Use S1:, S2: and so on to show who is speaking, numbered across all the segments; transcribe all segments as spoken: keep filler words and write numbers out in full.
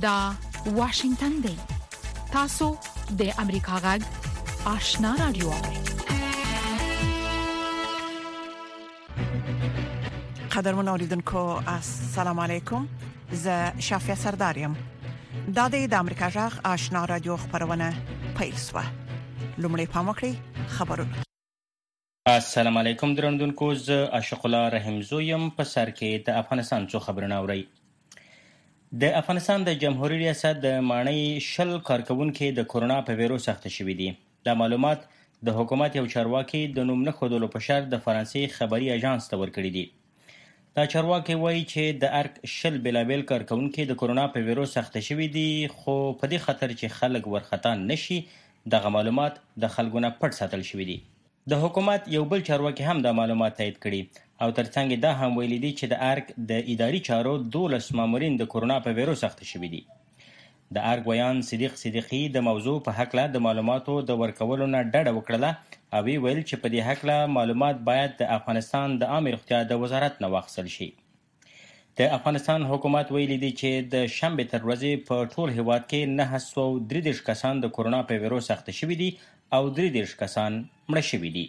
S1: دا واشنگتن دی. تاسو د امریکا غږ آشنا رادیو اورئ.
S2: قدرمن اوریدونکو السلام علیکم. زه شافیا سردارم. دا د امریکا غږ آشنا رادیو خبرونه پیل شوه. لومړی پام وکړئ خبرونه.
S3: السلام علیکم درنوونکو، زه عاشق الله رحیم زویم. په سر کې د افغانستان څو خبرونه اورئ. د افغانستان د جمهوریت ریاست د ماڼۍ شل کارکونکو د کورونا په ویروس اخته شوي دي. دا معلومات د حکومت یو چارواکي د نوم نه ښودلو په شرط د فرانسې خبري اژانس ته ورکړي دي. دا چارواکي وایي چې د ارګ شل بېلابېل کارکونکو د کورونا په ویروس اخته شوي دي، خو په دې خاطر چې خلک ورخطا نشي دغه معلومات د خلکو نه پټ ساتل شوي دي. د حکومت یو بل چارواکي هم دا معلومات تایید کړي او ترڅنګ دا هم ویلي دي چې د ارګ د اداري چارو دولس مامورین د کورونا په ویروس اخته شوي دي. د ارګ ویان صدیق صدیقي د موضوع په هکله د معلوماتو د ورکولو نه ډډه وکړله او ویل چې په دې هکله معلومات باید د افغانستان د عامه روغتیا د وزارت نه واخیستل شي. د افغانستان حکومت ویلي دی چې د شنبې تر ورځې په ټول هیواد کې نهه سوه درې دېرش کسان د کورونا په ویروس اخته شوي دي او درې دېرش کسان مړه شوي دي.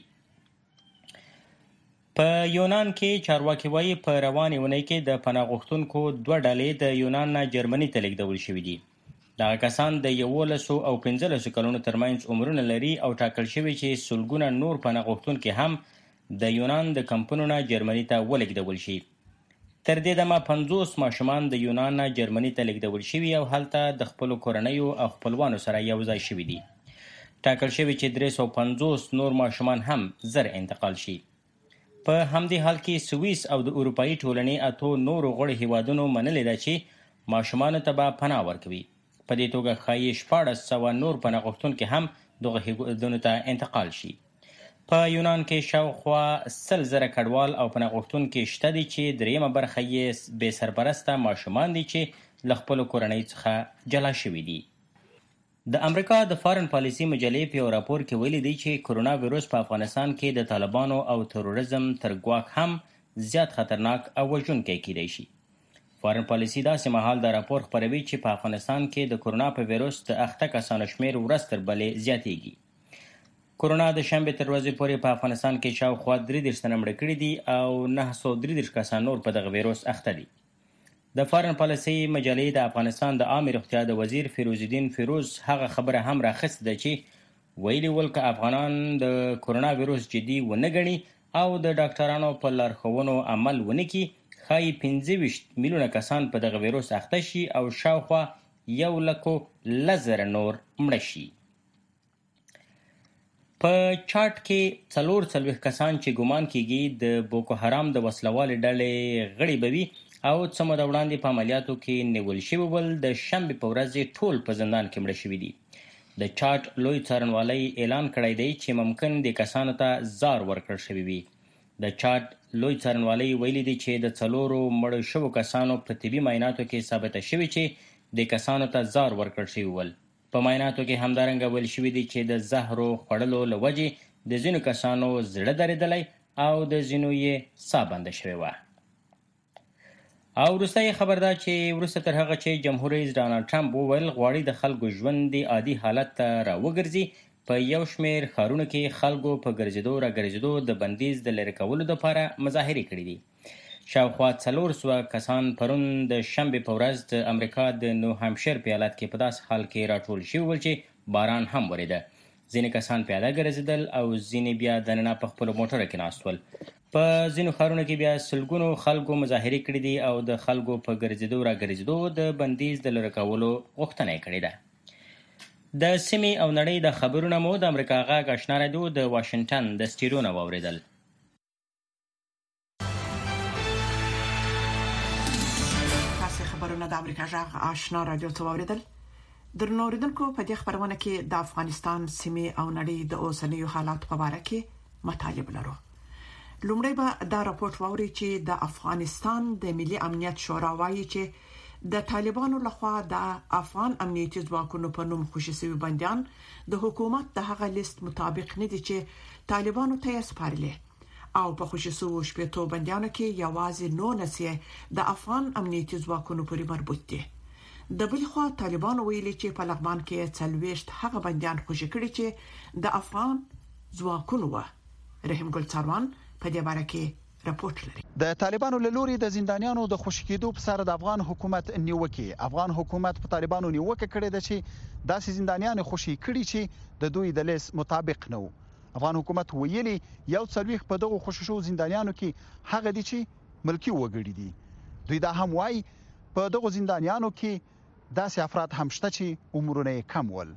S3: په یونان کې چارواکي وایي په روانې اونۍ کې د پناه غوښتونکو دوه ډلې د یونان نه جرمني ته لیږدول شوي دي. دغه کسان د یولسو او پنځلسو کلونو ترمنځ عمرونه لري او ټاکل شوي چې سلګونه نور پناه غوښتونکي هم د یونان د کمپونو نه جرمني ته ولیږدول شي. تر دې دمه پنځوس ماشومان د یونان نه جرمني ته لیږدول شوي او هلته د خپلو کورنیو او خپلوانو سره یو ځای شوي دي. ټاکل شوي چې درې سوه پنځوس نور ماشومان هم زر انتقال شي. په همدې حال کې سویس او د اروپایي ټولنې اتو نورو غړو هیوادونو منلې ده چې ماشومانو ته به پناه ورکوي. په دې توګه ښایي شپاړس سوه نور پناه غوښتونکي هم دغه هیوادونو ته انتقال شي. په یونان کې شاوخوا سل زره کډوال او پناه غوښتونکي شته دي چې دریمه برخه یې بې سرپرسته ماشومان دي چې له خپلو کورنۍ څخه جلا شوي دي. د امریکا د فارن پالیسي مجلې په یو راپور کې ویلي دی چې کورونا ویروس په افغانستان کې د طالبانو او تروریزم تر ګواښ هم زیات خطرناک او وژونکی کیدای شي. فارن پالیسي داسې مهال دا راپور خپروي چې په افغانستان کې د کورونا په ویروس د اخته کسانو شمیر ورځ تر بلې زیاتیږي. کورونا د شنبې تر ورځې پورې په افغانستان کې شاوخوا درې دېرش تنه مړه کړي دي او نهه سوه درې دېرش کسان نور په دغه ویروس اخته دي. د فارن پالیسي مجلې د افغانستان د عامه روغتیا د وزیر فیروز الدین فیروز هغه خبره هم راخیستې ده چې ویلي ول که افغانان د کورونا ویروس جدي ونه ګڼي او د ډاکټرانو په لارښوونو عمل ونه کړي ښایي پنځه ویشت میلیونه کسان په دغه ویروس اخته شي او شاوخوا یو لکو لس زره نور مړه شي. په چاټ کې څلور څلوېښت کسان چې ګمان کیږي د بوکو حرام د وسلوالې ډلې غړي به وي او څه موده وړاندې په عملیاتو کې نیول شوي ول د شنبې په ورځ ټول په زندان کې مړه شوي دي. د چاټ لوی څارنوالۍ اعلان کړی دی چې ممکن د کسانو ته زار ورکړل شوی وي. د چاټ لوی څارنوالۍ ویلي دی چې د څلورو مړو شوو کسانو په طبي معایناتو کې ثابته شوي چې د کسانو ته زار ورکړل شوی ول. په معایناتو کې همدارنګه ویل شوي دي چې د زهرو خوړلو له وجې د ځینو کسانو زړه درېدلی او د ځینو یې ساه بنده شوې وه. او وروستی خبر ده چې وروسته تر هغه چې جمهور رئیس ډانلډ ټرمپ وویل غواړي د خلکو ژوند د عادي حالت ته راوګرځي، په یو شمېر ښارونو کې خلکو په ګرځېدو راګرځېدو د بندیز د لرې کولو دپاره مظاهرې کړي دي. شاوخوا څلور سوه کسان پرون د شنبې په ورځ د امریکا د نو همشیر په ایالت کې په داسې حال کې راټول شوي ول چې باران هم ورېده. ځینې کسان پیاده ګرځېدل او ځینې بیا دننه په خپلو موټرو کې ناست ول. په ځینو ښارونو کې بیا سلګونو خلکو مظاهرې کړي دي او د خلکو په ګرځېدو راګرځېدو د بندیز د لرې کولو غوښتنه یې کړې ده. د سیمې او نړۍ د خبرونه مو د امریکا غږ آشنا رادیو د واشنګټن د سټیډیو نه واورېدل.
S2: تاسو خبرونه د امریکا غږ آشنا رادیو ته واورېدل. درنو اوریدونکو، په دې خبرونه کې د افغانستان سیمې او نړۍ د اوسنیو حالات په اړه کې مطالب لرو. لومړی به دا راپورټ واوري چې د افغانستان د ملي امنیت شورا وایي چې د طالبانو لخوا د افغان امنیتي ځواکونو په نوم خوشي شوي بنديان د حکومت د هغه لیست مطابق نه دي چې طالبانو ته یې سپارلي او په خوشي شوو شپږ بنديانو کې یوازې نو نسي د افغان امنیتي ځواکونو پورې مربوط دي. د بل خوا طالبان ویلي چې په لغمان کې څلويشت هغه بنديان خوشي کړي چې د افغان ځواکونو و. رحیم ګل څاروان په دې باره کې راپورټ لري.
S4: د طالبانو له لوري د زندانیانو د خوشي کېدو په سر د افغان حکومت نیوکه افغان حکومت په طالبانو نیوکه کړې ده چې داسې زندانیان خوشي کړي چې د دوی د لیست مطابق نه وو. افغان حکومت ویلي یو څلويخ په دغه خوشي شو زندانیانو کې هغه دي چې ملکی وګړي دي. دوی دا هم وایي په دغه زندانیانو کې داسې افراد هم شته چې عمرونه کم ول.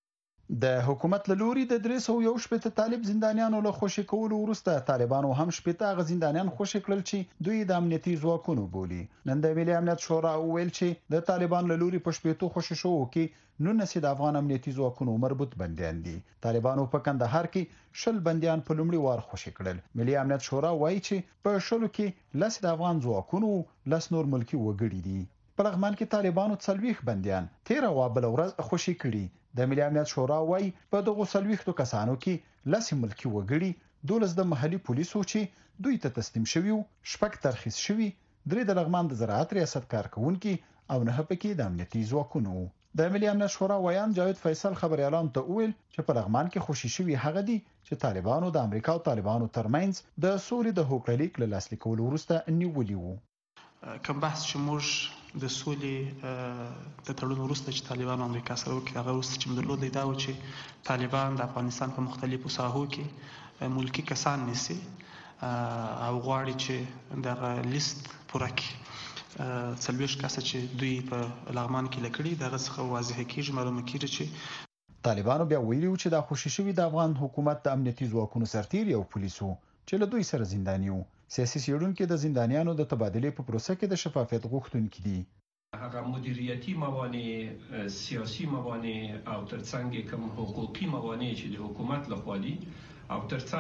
S4: د حکومت له لوري د درې سوه یو شپږ طالب زندانیانو له خوشي کولو وروسته طالبانو هم شپږ غ زندانیان خوشي کړل چې دوی د امنیتي ځواکونو بولي. نن د ملي امنیت شورا ویل چې د طالبان له لوري په شپږ خوشي شو کې نو نسي د افغان امنیتي ځواکونو مربوط بنديان دي. طالبانو په کندهار کې شل بنديان په لومړي وار خوشي کړل. ملي امنیت شورا وایي چې په شلو کې لس د افغان ځواکونو لس نور ملکی وګړي دي. په لغمان کې طالبانو څلويخ بنديان تیر او بل ورځ خوشي کړي. د ملي امنیت شورا وايي په دغه څلويختو کسانو کې لس ملکی وګړي دولس د محلي پولیسو چې دوی ته تسلیم شوي شپږ ترخیص شوي درې د لغمان د زراعت ریاست کارکونکو او نه پکې د امنیتي ځواکونو. د ملي امنیت شورا ویان جاوید فیصل خبري اعلان ته ویل چې په لغمان کې خوشي شوي هغه دي چې طالبانو د امریکا او طالبانو ترمنځ د سولې د هوکړلیک له لاسلیک کولو وروسته نیولي وو.
S5: کوم بحث چې موږ د سولې د تړون وروسته چې طالبان امریکا سره وکړي هغه وروسته چې مدلود دا و چې طالبان د افغانستان په مختلفو ساحو کې ملکی کسان نیسي او غواړي چې د لیست پوره کړي. څلويښت کسه چې دوی په لغمان کې لکړي دغه څخه واضح کیږي معلومه کیږي چې
S4: طالبانو بیا ویلي چې د خوشي شوی د افغان حکومت د امنیتي ځواکونو سرتیر او پولیسو چې له دوی سره زندانیو. سیاسي سیړونکو د زندانیانو د تبادلې په پروسه کې د شفافیت غوښتونکي دي.
S6: هغه مدیریتي موانع سیاسي موانع او ترڅنګ کوم حقوقي موانع چې د حکومت لخوا دي او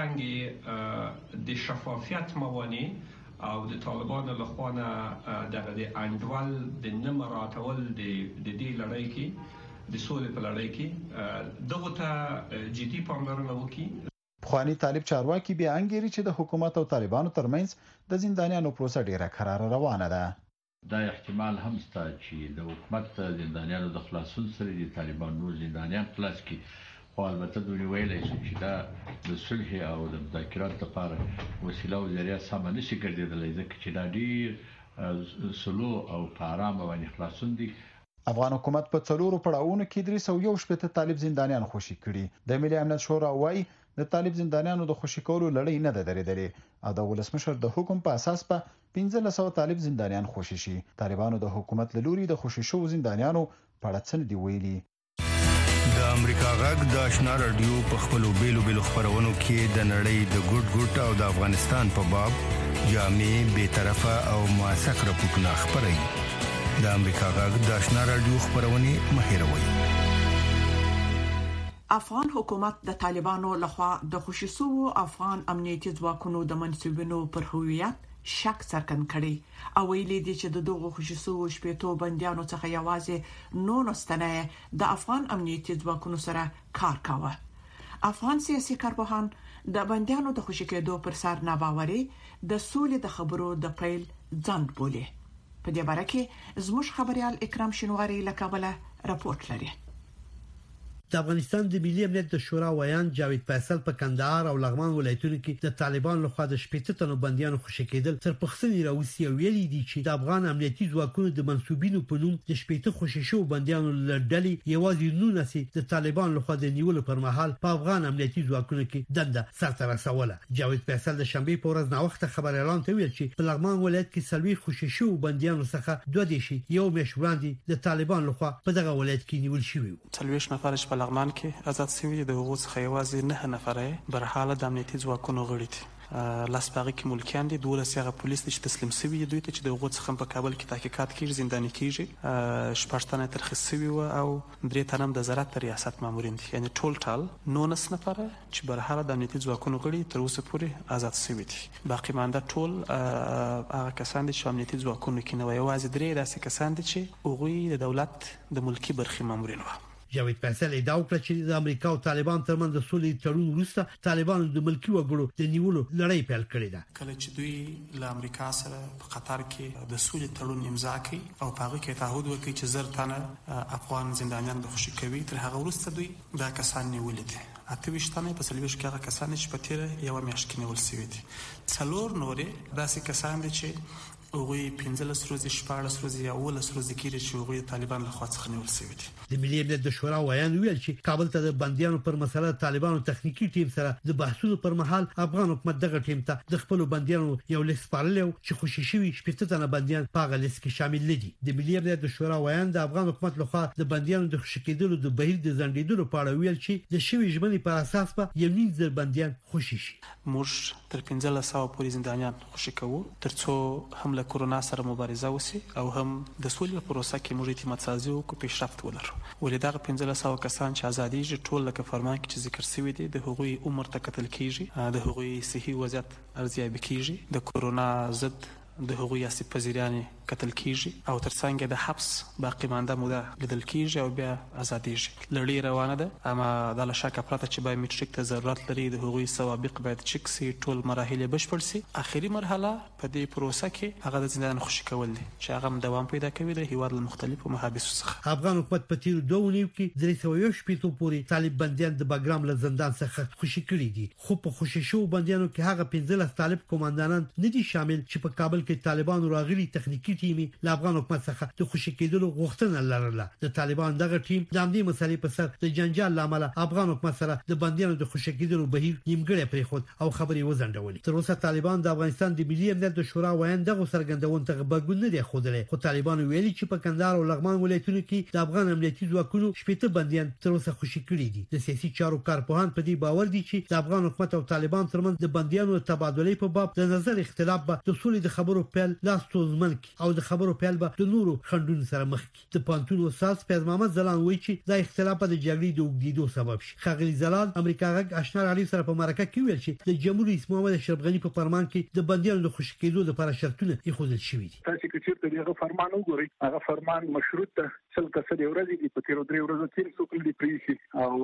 S6: ترڅنګ د شفافیت موانع او د طالبانو لخوا نه دغه د انډول د نمراتول د دې لړۍ کې د سولې په لړۍ کې دغه ته جدي پاملرنه وکړي.
S4: خواني طالب چارواکي بیا انګيري چې د حکومت او طالبانو ترمنځ د زندانیانو پروسه ډیره قرار روانه ده.
S7: دا احتمال هم شته چې د حکومت زندانیانو د خلاصون سره د طالبانو زندانیان خلاص کی خو البته دوی ویلای شي چې دا د صلح او د مذاکرات لپاره وسیله او ذریعہ سم نشي ګرځیدلی ځکه چې دا ډیر سلو او آرام باندې خلاصون دي.
S4: افغان حکومت په څلورو پړاوونو کې درې سوه یو شپږ طالب زندانیان خوشي کړي. د ملي امنیت شورا وايي د طالب زندانیانو د خوشي کولو لړۍ نه ده درېدلې او د ولسمشر د حکم په اساس په پنځه سوه طالب زندانیان خوشي شي. طالبانو د حکومت له لوري د خوشي شو زندانیانو په اړه څه دی ویلي.
S8: د امریکا غږ د آشنا رادیو په خپلو بیلو بیلو خبرونو کې د نړۍ د ګډ ګډ او د افغانستان په باب جامع به طرفه او موثق راپورټونه خبري. د امریکا غږ د آشنا رادیو خبرونه مهیروي.
S2: افغان حکومت د طالبانو لخوا د خوشیسو افغان امنیتي ځواکونو د منسوبینو پر هویت شک څرګند کړي او ویلي دي چې د دغه خوشیسو شپېتو بنديانو څخه یوازې نو نستنه د افغان امنیتي ځواکونو سره کار کاوه. افغان سیاسي کارپوهان د بنديانو د خوشی کېدو پر سر ناباوري د سولې د خبرو د پیل ځند بولي. په دې باره کې زموږ خبريال اکرام شینواری له کابل راپورټ لري.
S9: د افغانستان د ملي امنیت د شورا ویان جاوید فیصل په کندهار او لغمان ولایتونو کې د طالبان لخوا د شپږ تنو بنديانو خوشی کېدل تر پښتني راوسی ویلي دي چې د افغان امنیتي ځواکونو د منسوبینو په نوم د شپږ خوشی شو بنديانو لړډلې یوازې نو نسي د طالبان لخوا د نیولو پر مهال په افغان امنیتي ځواکونو کې دنده سرته رسوله. جاوید فیصل د شنبه په ورځ نو وخت خبر اعلان ته ویل چې په لغمان ولایت کې سلوي خوشی شو بنديانو څخه دوه دیشي یو مش وړاندې د طالبان لخوا په دغه ولایت کې نیول شوی و.
S5: څلويښت نفر په لغمان کې آزاد شوي د هغو څخه یوازې نه نفره بر حاله د امنیتي ځواکونو غړي دي. لاس باغی کې ملکیان دي دولس هغه پولیس چې تسلیم شوي دوی ته چې د هغو څخه په کابل کې تحقیقات کیږي زنداني کیږي شپږ تنه ترخیص شوي و او درې تنه د زراعت ریاست مامورین دي یعنی ټول نونس نفره چې بر حاله د امنیتي ځواکونو غړي تر اوسه پورې آزاد شوي دي. باقی مانده ټول هغه کسان دي چې امنیتي ځواکونو کې نه وي یوازې درې داسې کسان دي چې هغوی د دولت د ملکی برخې مامورین و.
S9: جاوید فیصل ادعا وکړه چې د امریکا او طالبان ترمنځ د سولې تړون وروسته طالبان د ملکی وګړو د نیولو لړۍ پیل کړې ده.
S5: کله چې دوی له امریکا سره په قطر کې د سولې تړون امضا کړي او په هغه کې تعهد وکړي چې زر تنه افغان زندانیان به خوشي کوي، تر هغه وروسته دوی دا کسان نیولې دي. اته ویشتنه په سلويش کې هغه کسان چې په تیر یو میاشت کې نیول شوي دي. څلور نورې داسې کسان دي چې هغوی پنځلس ورځې شپاړس ورځې یا اوولس ورځې کېږي چې هغوی طالبان له خوا څخه نیول شوي دي.
S9: د ملي امنیت د شورا ویان ویل چې کابل ته د بندیانو پر مسله طالبانو تخنیکی ټیم سره د بحثونو پر مهال افغان حکومت دغه ټیم ته د خپل بندیانو یو لیست سپارلی چې خوشي شوي شپږ تنه بندیان په هغه لیست کې شامل دي. د ملي امنیت د شورا ویان د افغان حکومت لخوا د بندیانو د خوشي کېدلو د بهیر د ځنډېدلو په اړه ویل چې د شوي ژمنې پر اساس به یو نیم زر بندیان خوشي شي.
S5: موږ تر پنځلس سوه پورې زندانیان خوشي کوو ترڅو هم له کورونا سره مبارزه وسی او هم د سولې په پروسه کې موږ اعتماد سازي او پیشرفت ولرو. ولې دغه پنځلس سوه کسان چې ازادي ټول لکه فرمان کې چې ذکر شوی دی د هغوی عمر ته قتل کیږي، د هغوی صحي وضعیت ارزیابي کیږي، د کورونا ضد د هغوی اساسي پذیرانه قتل کیږي او ترڅنګ د حبس باقی مانده موده لیدل کیږي او بیا ازاديږي. لړۍ روانه ده اما د لشکه پرته چې بایومټریک ته ضرورت لري د هغوی سوابق باید چک سي، ټول مراحل بشپړ سي. اخیری مرحله په دې پروسه کې هغه د زندان خوشي کول دي چې هغه دوام پیدا کوي د هیواد له مختلفو محابسو څخه.
S9: افغان حکومت په تیر دوه نیو کې درې سوه یو شپېته پورې طالب بندیان د باګرام له زندان څخه خوشي کړي دي، خو په خوشي شو بندیانو کې هغه پنځلس طالب کمانډانان نه دي شامل چې په کابل کې طالبان راغلي تخنیکی ټیم له افغان حکومت څخه د خوشي کېدلو غوښتنه لرله. د طالبان دغه ټیم د همدې مسلې په سر د جنجال لامل افغان حکومت سره د بندیانو د خوشي کېدلو بهیر نیمګړی پرېښود او خبرې وزنډولې. تر اوسه طالبان د افغانستان د ملي امنیت د شورا ویان دغه څرګندون ته غبرګون نه دی ښودلی، خو طالبان ویلي چې په کندهار او لغمان ولایتونو کې د افغان امنیتي ځواکونو شپېته بندیان تر اوسه خوشي کړي دي. د سیاسي چارو کارپوهان په دې باور دي چې د افغان حکومت او طالبان ترمنځ د بندیانو تبادلې په باب د نظر اختلاف به د سولې د خبرو پیل لاس توزمن او د خبرو پیل به د نورو خندونو سره مخ کی. د پانتون استاد پیاز محمد زلان وایي چې دا اختلاف د جګړې د اوږدېدو سبب شي. خغلی زلال امریکا غږ آشنا رادیو سره په مرکه کې ویل چې د جمهور رئیس محمد اشرف غنی په فرمان کې د بندیانو د خوشي کېدو لپاره شرطونه ایښودل شوي دي.
S10: تاسو چې چیرته دغه فرمان وګورئ، هغه فرمان مشروط ده څل کسه دی ورځې دی په تیر درې ورځې کې څوک دی پریشي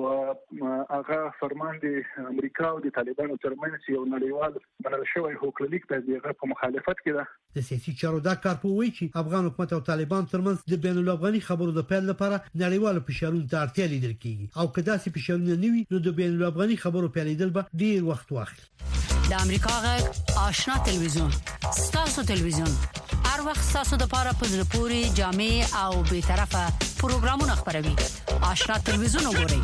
S10: او هغه فرمان دی امریکا او د طالبانو ترمنځ یو نړیوال بلل شوی حقوقلیک ته دغه په مخالفت کې ده.
S9: د سیاسي چارو دا کارپوهي چې افغان حکومت او طالبان ترمنځ د بین الافغاني خبرو د پیل لپاره نړیوال فشارونو ته اړتیا لیدل کیږي او کدا سي فشارونه نوي نو د بین الافغاني خبرو پیلېدل به ډیر وخت واخلي.
S11: د امریکا غږ آشنا تلویزیون ستاسو تلویزیون هر وخت ستاسو د لپاره په زړه پوري جامع او به طرفه پروګرامونه خبروي. آشنا تلویزیون وګورئ.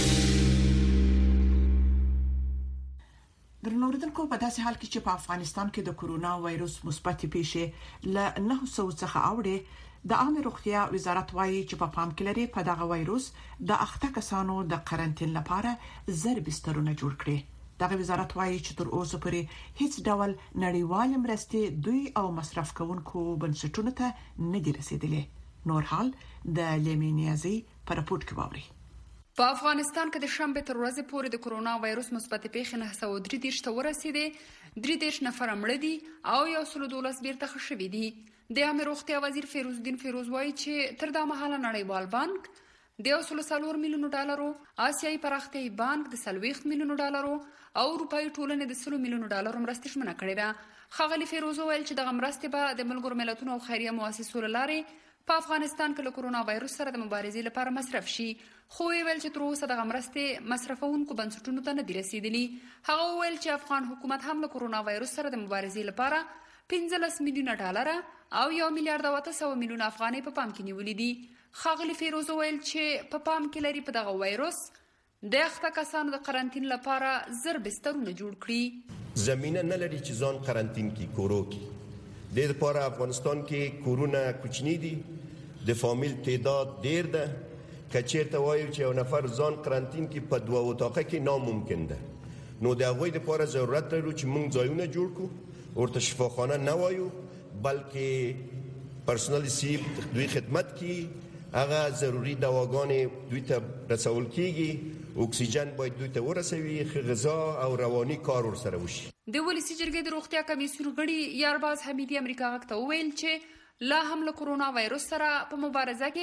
S2: درنوردونکو په داسې حال کې چې په افغانستان کې د کورونا وایروس مثبت پیښې ل نه سوه څخه اوړي، د عامه روغتیا وزارت وايي چې په پام کې لري په دغه وایروس د اخته کسانو د قرنټین لپاره زر بسترونه جوړ کړي. دغه وزارت وايي چې تر اوسه پورې هیڅ ډول نړیوال مرستې دوی او مصرف کوونکو بنسټونو ته نه دي رسیدلې. نور حال د لیمینیازي پر راپورټ کې ووري.
S12: په افغانستان کې د شنبه تر ورځې پورې د کورونا وایروس مثبت پیښې نه سوه درې دېرش ته ورسېدې، درې دېرش نفر مړه دي او یو سل دولس بیرته ښه شوي دي. د عامه روغتیا وزیر فیروز الدین فیروز وایي چې تر دا مهاله نړیوال بانک د یو سل څلور میلیونو ډالرو، آسیایي پراختیایي بانک د څلوېښت میلیونو ډالرو او اروپایي ټولنې د سلو میلیونو ډالرو مرستې ژمنه کړې ده. ښاغلي فیروز وویل چې دغه مرستې به د ملګرو ملتونو او خیریه مؤسسو له لارې په افغانستان کې له کورونا وایروس سره د مبارزې لپاره مصرف شي، خو ویل چې تر اوسه دغه مرستې مصرفونکو بنسټونو ته نه دي رسیدلي. هغه وویل چې افغان حکومت هم له کورونا وایروس سره د مبارزې لپاره پنځلس میلیونه ډالر او یو میلیارډ او اته سوه میلیونه افغانۍ په پام کې نیولې دي. ښاغلي فیروز وویل چې په پام کې لري په دغه وایروس د اخته کسانو د قرنټین لپاره زر بسترونه جوړ کړي.
S13: زمینه نه لري چې ځان قرنټین کی کورو کی د لپاره افغانستان کې کورونا کوچنی دي، د فامیل تعداد ډیر ده. کچیرته وایو چې یو نفر ځان قرنټین کی په دوه اتاقه کې ناممکن ده، نو د هغوی لپاره ضرورت لري چې موږ ځایونه جوړ کړو، ورته شفاخانه نه وایو بلکې پرسونل سیب دوی خدمت کی، هغه ضروری دواګانې دوی ته رسول کیږي، اکسیجن باید دوی ته ورسوي، غذا او رواني کار ورسره وشي.
S12: د ولسی جرګې د روغتیا کمیسیون غړي یارباز حمیدي امریکا غږ ته وویل چې لا هم له کورونا وایروس سره په مبارزه کې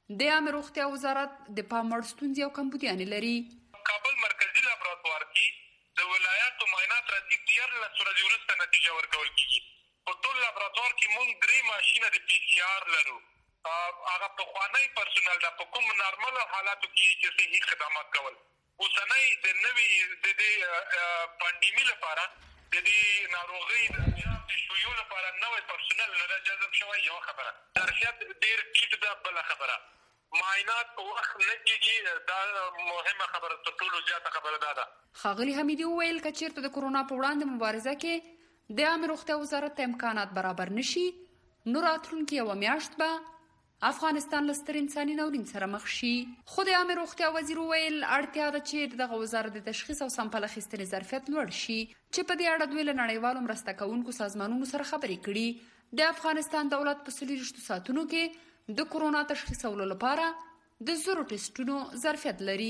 S12: د عامه روغتیا وزارت د پاموړ ستونزې او کمبودیانې لري.
S14: کابل مرکزی لابراتوار کې د ولایاتو معاینات راځي دیارلس ورځې وروسته نتیجه ورکول کیږي. په ټول لابراتوار کې موږ درې ماشینه د پی سي آر لرو. هغه پخوانی پرسونل د په کوم نارمل حالاتو کې چې صحي خدمات کول. اوسنۍ د نوې د دې پاندیمي لپاره د دې ناروغۍ د شیوع لپاره نوې پرسونل نه جذب شوی یو خبره. ظرفیت ډېر ټیټ ده. بله خبره معاینات په وخت نه کېږي. دا مهمه خبره تر ټولو زیاته خبره دا ده.
S12: ښاغلي حمیدي وویل که چېرته د کورونا په وړاندې مبارزه کې د عامه روغتیا وزارت ته امکانات برابر نشي نو راتلونکې یوه میاشت به افغانستان له ستر انساني ناورین سره مخ شي. خو د عامه روغتیا وزیر وویل اړتیا ده چې دغه وزارت د تشخیص او سمپل اخیستنې ظرفیت لوړ شي چې په دې اړه دوی له نړیوالو مرسته کوونکو سازمانونو سره خبرې کړي. د افغانستان دولت په څلوېښتو ساعتونو کې د کورونا تشخیصولو لپاره د زرو ټسټونو ظرفیت لري.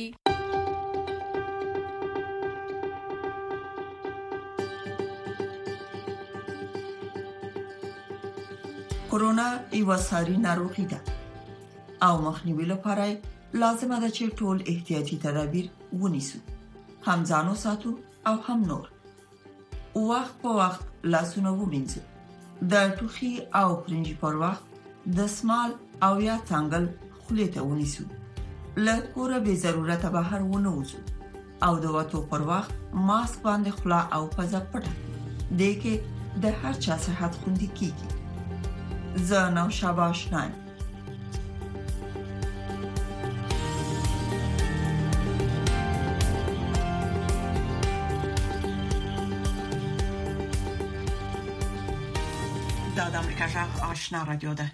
S15: کورونا یو ساري ناروغي ده او مخنیوي لپاره لازمه ده چې ټول احتیاطي تدابیر ونیسو، هم ځانو ساتو او هم نور. وخت په وخت لاسونه ومینځو، د ټوخي او پرنجي پر وخت د سمال او یا څنګل خولې ته ونیسو، له کوره به ضرورت بهر ونه وځو او د وټو پر وخت ماسک باندې خلا او پزه پټه دې کې د هر چا صحت خوندي کیږي. زه نو شاباش نایم.
S2: دا د امریکا غږ آشنا رادیو ده.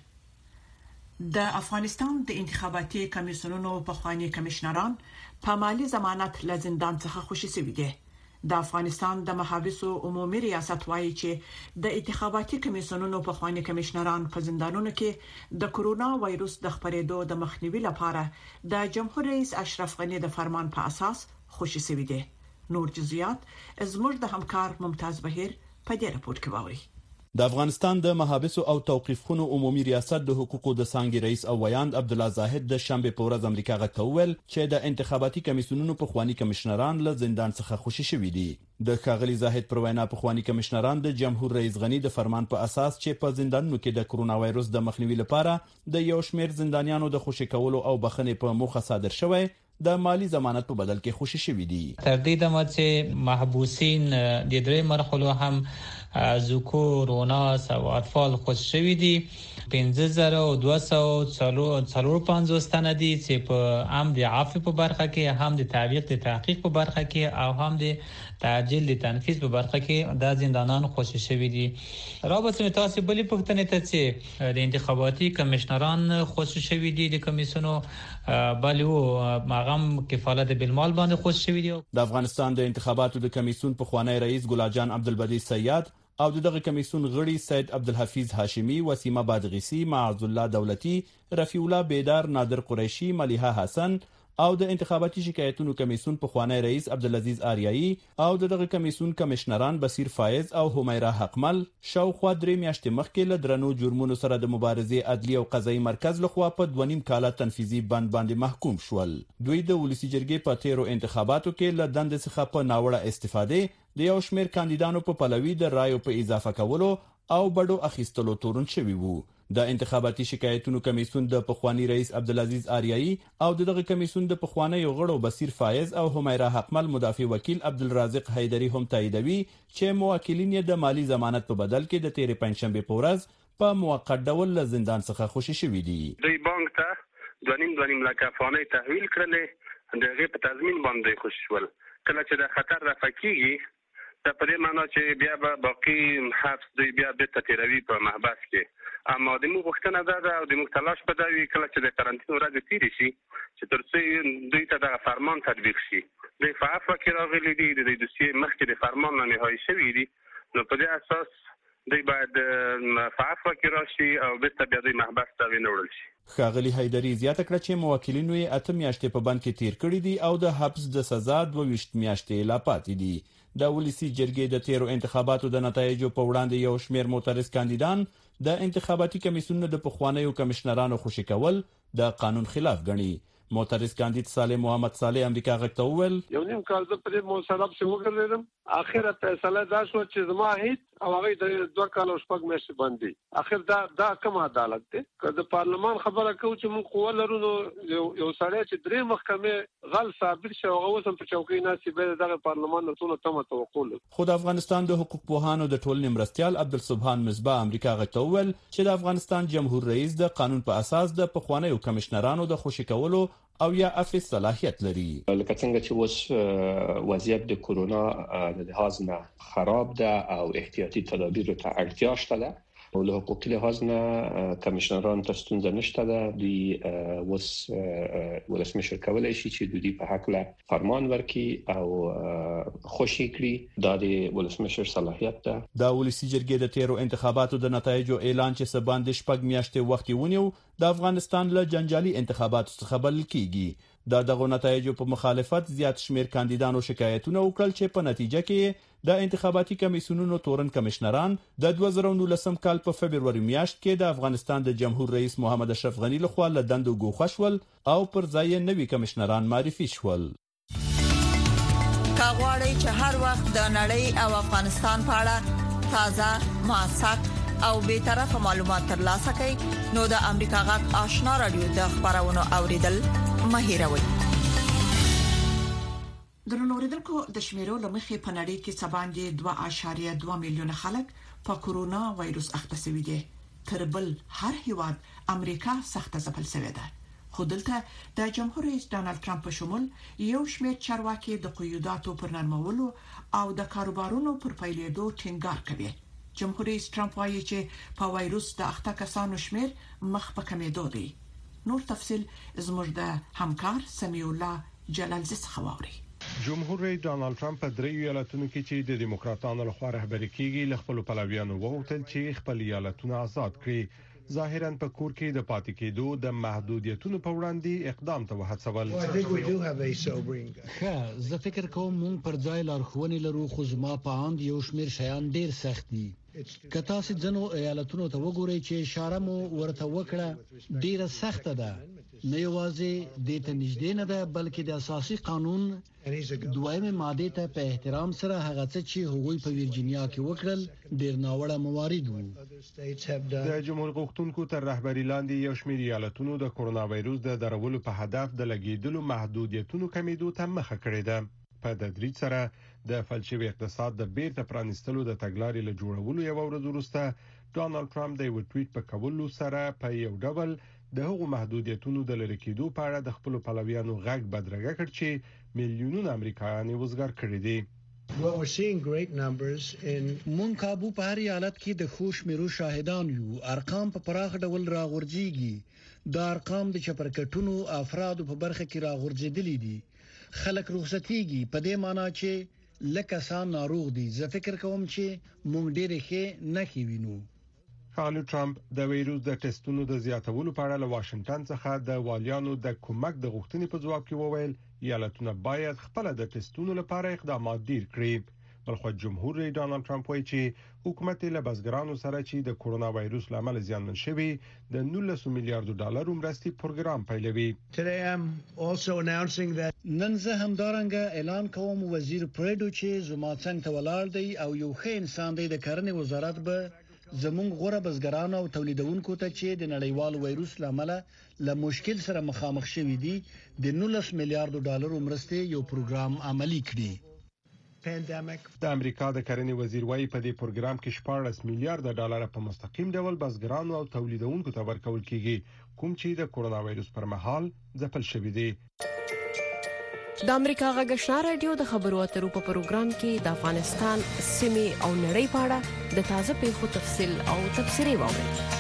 S2: د افغانستان د انتخاباتي کمیسیونونو پخوانی کمشنران په مالی ضمانت له زندان څخه خوشي شوي دي. د افغانستان د محابسو عمومي ریاست وایي چې د انتخاباتي کمیسیونونو پخوانی کمشنران په زندانونو کې د کورونا وایروس د خپرېدو د مخنیوي لپاره د جمهور رئیس اشرف غنی د فرمان په اساس خوشي شوي دي. نور جزئیات زموږ د همکار ممتاز بهیر په دې راپور کې واوري.
S16: د افغانستان د محابسو او توقيفخونو عمومي ریاست د حقوقو د څنګه رئیس او ویاند عبد الله زاهد د شنبه په ورځ امریکا غوښتل چې د انتخاباتي کمیسیونونو په خواني کمشنران له زندان څخه خوشي شوي دي. د ښاغلي زاهد پر وینا په خواني کمشنران د جمهور رئیس غنی د فرمان په اساس چې په زندانونو کې د کورونا وایروس د مخنیوي لپاره د یو شمېر زندانیانو د خوشي کولو او بخښنې په موخه صادر شوی د مالی ضمانت په بدل کې خوشي شوي دي.
S17: تر دې دمه چې محبوسین د درې مرحلو هم ذکور و ناس او اطفال خوشي شوي دي. پنځه زره دوه سوه څلور پنځوس تنه دي چې په هم د عفو په برخه کې، هم د تعویق د تحقیق په برخه کې او هم د تعجیل د تنفیذ په برخه کې د زندانیانو خوشي شوي دي. رابطه تاسو بلې پوښتنې ته چې د انتخاباتي کمشنران خوشي شوي دي د کمیسیونو بلو ماغم کفالت بالمال باندې خوشي شوي دي.
S16: د افغانستان د انتخاباتو د کمیسیون په خوانی رئیس ګلال جان عبدالبدی سیاد او دغه کمیسیون غړي سید عبدالحفیظ هاشمی، وسیمه بادغیسی، معاذ الله دولتی، رفیع الله بیدار، نادر قریشی، ملیحه حسن او د انتخاباتي شکایتونو کمیسیون په خوانی رئیس عبدالعزیز آریایی او دغه کمیسیون کمشنران بصیر فایز او همیرا حقمل شاوخوا درې میاشتې مخکې له درنو جرمونو سره د مبارزې عدلی او قضایي مرکز لخوا په دوه نیم کاله تنفیذي بند باندې محکوم شول. دوی د ولسی جرګې په تیرو انتخاباتو کې له دندې څخه په ناوړه استفاده د یو شمېر کاندیدانو په پلوي د رایو په اضافه کولو او بډو اخیستلو تورن شوی وو. د انتخاباتي شکایتونو کمیسیون د پخوانی رئیس عبدالعزیز آریایی او دغه کمیسیون د پخوانی غړو بصیر فایز او همیرا حقمل مدافع وکیل عبدالرازق حیدری هم تاییدوي چې موکلین یې د مالی ضمانت په بدل کې د تیرې پنځشنبه په ورځ په موقت ډول له زندان څخه خوشي شوي دي.
S14: دوی بانک ته دوه نیم دوه نیم لک افغانۍ تحویل کړلې، د هغې په تضمین باندې خوشي شول. کله چې د خطر رفع کیږي دا په دې معنی چې بیا به باقي حبس دوی بیا بیرته تیروي په محبس کې. اما د موږ غوښتنه دا ده او د موږ تلاش به دا وي کله چې د قرنطین ورځې تېرې شي چې تر څو دوی ته دغه فرمان تطبیق شي. دوی په عفوه کې راغلي دي، د دوی دوسیې مخکې د فرمان نه نهایي شوي دي، نو په دې اساس دوی باید په عفوه کې راشي او بیرته بیا دوی محبس ته ونوړل شي.
S16: ښاغلي حیدري زیاته کړه چې موکلینو یې اته میاشتې په بند کې تیر کړي دي او د حبس د سزا دوه ویشت میاشتې لا پاتې دي. د ولسی جرګې د تیرو انتخاباتو د نتایجو په وړاندې یو شمېر معترض کاندیدان د انتخاباتي کمیسیونونو د پخوانیو کمشنرانو خوشی کول د قانون خلاف ګڼي. معترض کاندید صالح محمد صالح امریکا غږ ته وویل
S18: یو نیم کال زه په دې موسلب څخه وګرځیدم، اخره فیصله دا شو چې زما هیڅ او هغه د دوه کال او شپږ میاشتې باندې اخر دا دا کوم عدالت دی؟ که د پارلمان خبره کوو چې موږ قوه لرو نو یو سړی چې درې محکمې غل ثابت شي هغه اوس هم په چوکۍ ناستي به دغه پارلمان نه ټول تمه توقع لري.
S16: خو د افغانستان د حقوق پوهانو د ټولنې مرستیال عبدالسبحان مصباح امریکا غږ ته وویل چې د افغانستان جمهور رئیس د قانون په اساس د پخوانیو کمشنرانو د خوشی کولو او یا افیس صلاحیت لري.
S19: لکه څنګه چې اوس وضعیت د کورونا د لحاظ نه خراب ده او احتیاطي تدابیر ته اړتیا شته ده او له حقوقي لحاظ نه کمشنران ته ستونزه نشته ده. دوی اوس ولسمشر کولای شي چې دوی په حق له فرمان ورکړي او خوشي کړي. دا د ولسمشر صلاحیت ده.
S16: د ولسی جرګې د تیرو انتخاباتو د نتایجو اعلان چې سباند شپږ میاشتې وخت ونیو د افغانستان له جنجالي انتخاباتو څخه بلل کیږي. د دغه نتایجو په مخالفت زیات شمیر کاندیدانو شکایتونه وکړل چې په نتیجه کې د انتخاباتي کمیسیونونو تورن کمشنران د دوه زره نولسم کال په فبرवरी میاشت کې د افغانستان د جمهور رئیس محمد اشرف غنی لخوا له دندو ګوښه شول او پر ځای نوي کمشنران معرفي شول.
S15: کاغوري چې هر وخت د نړۍ او افغانستان په اړه تازه موثق او به طرفه معلومات ترلاسه کړئ نو د امریکا غږ آشنا رادیو د خبرونو اوریدل مهیروي.
S2: درنو اوریدونکو د شمیرو لمخې په نړۍ کې سباندې دوه اعشاریه دوه میلیونه خلک په کورونا وایروس اخته شوي دي. تر بل هر هیواد امریکا سخته ځپل شوې ده. خو دلته د جمهور رئیس ډانلډ ټرمپ په شمول یو شمېر چارواکي د قیوداتو پر نرمولو او د کاروبارونو پر پیلېدو ټینګار کوي. جمهور رئیس ټرمپ وايي چې په وایروس د اخته کسانو شمیر مخ په کمیدو دی. نور تفصيل زموږ د همکار سمیع الله جلالزی څخه واوري.
S20: جمهور رئیس ډانلډ ټرمپ په دریو ایالتونو کې چې د دیموکراتانو لخوا رهبري کیږي له خپل پلویانو وغوښتل چې خپل ایالتونه آزاد کړي. ظاهرا په کور کې د پاتې کېدو د محدودیتونو په وړاندې اقدام ته وهڅول.
S21: ښه زه فکر کوم مونږ پر ځای لارښوونې لرو خو زما په اند یو شمېر شیان ډېر سخت دي. که تاسو ځنو ایالتونو ته وګورئ چې اشاره مو ورته وکړه ډیره سخته ده. نه یوازې د ته نږدې نه ده بلکې د اساسي قانون دویمه ماده ته په احترام سره هغه څه چې هغوی په ویرجینیا کې وکړل ډیر ناوړه موارد وو.
S20: د جمهور غوښتونکو تر رهبری لاندې یو شمېر ایالتونو د کورونا وایروس د درولو په هدف د لګیدلو محدودیتونو کمیدو ته مخه کړې ده. په تدریج سره د فلسفي اقتصاد د بیرته پرانستلو د تګلارې له جوړولو یو ورځ وروسته ډانلډ ټرمپ د یو ټویټ په کولو سره په یو ډول د هغو محدودیتونو د لری کېدو په اړه د خپل پلویانو غږ بدرګه کړ چې میلیونونه امریکایان وزګار کړي دي.
S21: مونږ کابو په هر حالت کې د خوش میرو شاهدان یو. ارقام په پراخ ډول راغورځيږي. دا ارقام د چپرکټونو افرادو په برخه کې راغورځېدلي دي. خلک رخصتيږي په دې معنی چې لکه سان ناروغ دي. زه فکر کوم چې مونږ ډېر ښه نه کیوینو.
S20: ډانلډ ټرمپ د وایروس د ټیسټونو د زیاتولو په اړه له واشنگټن څخه د والیانو د کومک د غوښتنې په جواب کې وویل ایالتونه باید خپل د ټیسټونو لپاره اقدامات ډیر کړي. بلخو جمهور رئیس ډانلډ ټرمپ وایي چې حکومت له بزګرانو سره چې د کورونا وایروس لامل زیانمن شوی د نولس میلیارډ ډالر مرستې پروګرام پیلوي.
S21: نن زه همدارنګه اعلان کوم وزیر پریډو چې زما څنګه ته ولاړ دی او یو ښه انسان دی د کرنې وزارت به زموږ غوړه بزګرانو او تولیدونکو ته چې د نړیوال وایروس لامل له مشکل سره مخامخ شوي دي د نولس میلیارډ ډالر مرستې یو پروګرام عملی کړي.
S20: د امریکا د کرنې وزیر وايي په دې پروګرام کې شپږ میلیارډ ډالر په مستقیم ډول بزګرانو او تولیدونکو ته ورکول کیږي کوم چې د کورونا وایروس پر مهال ځپل شوی دي.
S22: د امریکا غږ آشنا رادیو د خبرو اترو په پروګرام کې د افغانستان سیمې او نړۍ په اړه د تازه پیښو تفصیل او تبصرې واورئ.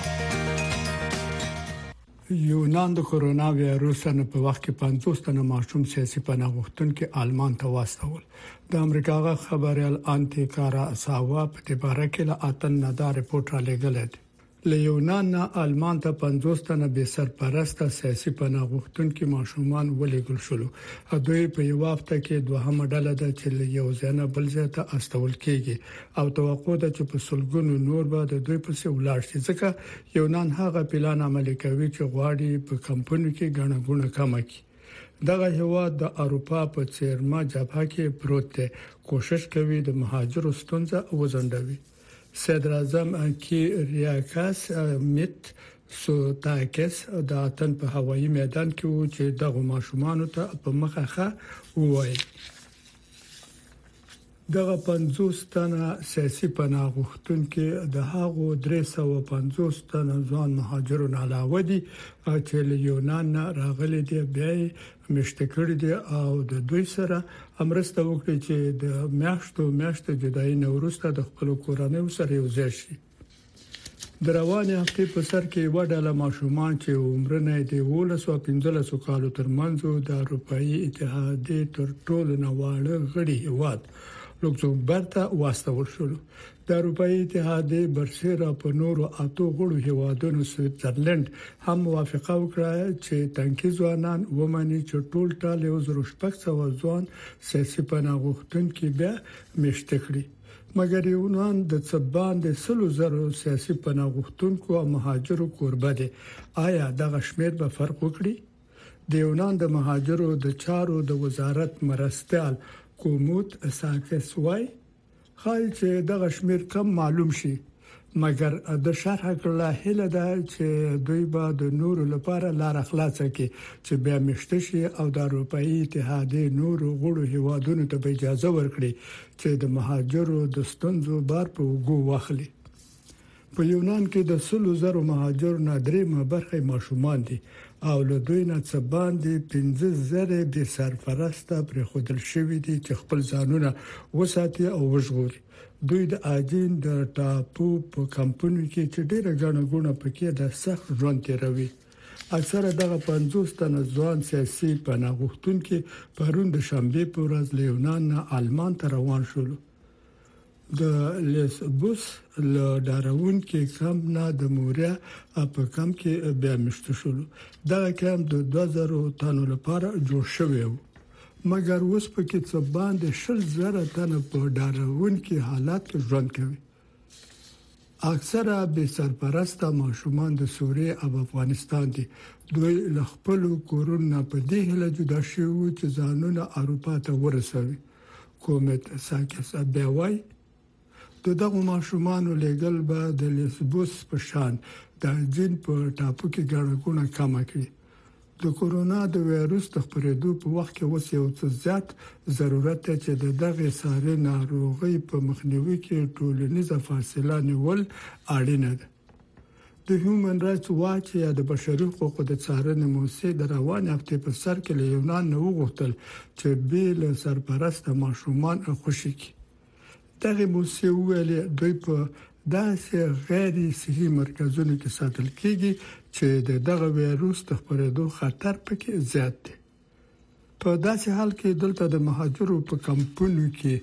S23: یونان د کورونا وایروس نه په وخت کې پنځوس تنه ماشوم سیاسي پناه غوښتونکو آلمان ته واستول. د امریکا غږ خبريال انټي کارا ساوا په دې باره کې له اتن نه دا رپورټ را لګل دی. له یونان نه آلمان ته پنځوس تنه به سرپرسته سیاسي پناه غوښتونکي ماشومان ولېږل شول. دوی په یو هفته کې دوهمه ډله ده چې له یو ځای نه بل ځای ته استول کېږي او توقع ده چې په سلګونو نور به د دوی په څیر ولاړ شي، ځکه یونان هغه پلان عملي کوي چې غواړي په کمپونو کې ګڼه ګوڼه کم کړي. دغه هیواد د اروپا په څیرمه جبهه کې پروت دی، کوشش کوي د مهاجرو ستونزه وزندوي. صدر اعظم کیریاکاس میت سوتاکس د اتن په هوایي میدان کې و چې دغه ماشومان ته په مخه وایي. دغه پنځوس تنه سیاسي پناه غوښتونکي د هغو درې سوه پنځوس تنه ځوان مهاجرونو علاوه دي چې له یونان راغلي دي، بیا مشته کړی دي او د دوی سره امرسته وکړي چې د میاشتو میاشتو جدای نه ورسته د خپل کورنۍ سره یو ځای شي. د روانې هفتې په سر کې وډاله ماشومان چې عمرونه د ولس او پنځلس کالو ترمنځ د اروپאי اتحادیې تر ټولو نواړه غړي هیواد لوکسمبرګ ته واستول شول. د اروپאי اتحادیې برسېره په نورو اتو غړو هیوادونو سویټزرلند هم موافقه وکړه چې تنکي ځوانان ومني چې ټول ټال یو زرو شپږ سوه ځوان سیاسي پناه غوښتونکي به مشته کړي. مګر یونان د څبان د سلو زرو سیاسي پناه غوښتونکو او مهاجرو کوربه دي. آیا دغه شمیر به فرق وکړي؟ د یونان د مهاجرو د چارو د وزارت مرستيال کوموت ساکس وای خای چې دغه شمیر کم معلوم شي، مګر د شرح کړه هله ده چې دوی به د نورو لپاره لار خلاص کړي چې بیا مشته شي او د اروپאי اتحادیې نورو غړو هیوادونو ته اجازه ورکړي چې د مهاجرو د ستونزو بار په وګو واخلي. په یونان کې د سلو زرو مهاجر نادرې برخه ماشومان دي او له دوی نه څه باندې پنځه زره به سرپرسته پر خودل شوی دي چې خپل ځانونه وساتي او وژغوري. دوی د اجین د ټاپو په کمپونو کې چې ډیره غاڼه غونه پکې د سخت ژوند تیروي. اکثره دغه پنځوس تنه ځوان سیاسي پناه غوښتونکي پرون د شنبه په ورځ له یونان نه آلمان ته روان شول. د لیسبوس له داراون کې کم نه د موریا په کم کې بیا مشته شول. دا کم د دوه زره تنو لپاره جوړ شوی و، مګر اوس په کې څه باندې شل زره تنه په داراون کې حالات ژوند کوي. اکثره به سرپرسته ماشومان د سوریه او افغانستان دي. دوی له خپل کورونه په دې هله جدا شوي چې ځانونه اروپا ته ورسوي. کومت ساکس بیاوي دغه ماشومان لګل به د لیسبوس په شان د جن په ټاپو کې ګڼه کم کړي. د کورونا د وایروس د خپرېدو په وخت کې اوس یو څه زیات ضرورت دی چې دغه ساري ناروغي په مخنیوي کې ټولنیزه فاصله نیول اړین ده. د هیومن رائټس واچ یا د بشري حقوقو د څارنې موسسې د روان هفتې په سر کې له یونان نه وغوښتل چې بیل سرپرسته ماشومان خوشي کړي. دغه موسسې ویلي دوی په داسې غیر صحي مرکزونو کې ساتل کېږي چې دغه وایروس د خپرېدو خطر پکې زیات دی. په داسې حال کې دلته د مهاجرو په کمپونو کې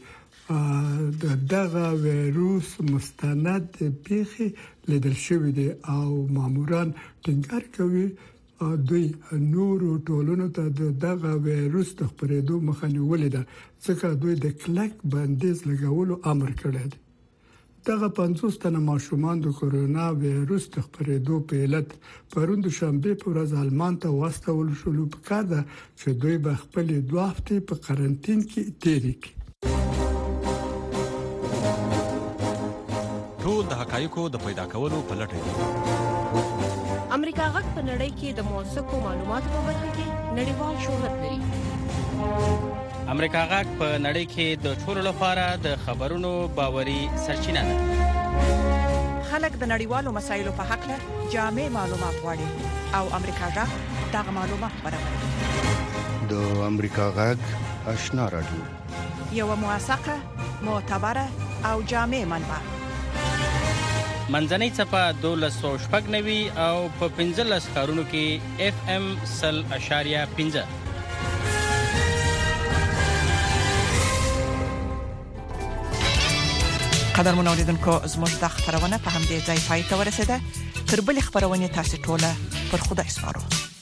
S23: دغه وایروس مستند پیښې لیدل شوې دي او ماموران ټینګار کوي دوی نورو ټولنو ته دغه وایروس د خپرېدو مخه نیولې ده، ځکه دوی د کلک بندیز لګولو امر کړی دی. دغه پنځوس تنه ماشومان د کورونا وایروس د خپرېدو په علت پرون د شنبه په ورځ آلمان ته واستول شول. په کار ده چې دوی به خپل دوه هفتې په قرنټین کې تیرې کړي.
S1: ټول د حقایقو د پیدا کولو په لټه دي.
S22: امریکا غږ په نړۍ کې د موثقو معلوماتو په برخه کې نړیوال شهرت لري.
S3: امریکا غږ په نړۍ کې د ټولو لپاره د خبرونو باوري سرچینه ده.
S6: خلک د نړیوالو مسایلو په اړه جامع معلومات غواړي او امریکا غږ دغه معلومات برابروي.
S8: د امریکا غږ آشنا رادیو
S6: یو موثقه، معتبره او جامع منبع.
S3: منځنۍ صفه دولس سو شپږ نوي او په پنځلس ښارونو کې اف ام سل اشاریه پنځه.
S6: قدرمن اوریدونکو زموږ د خبرونه په همدې ځای پای ته ورسیده. تر بل خبرونه تاسو ټوله پر خدای سپارو.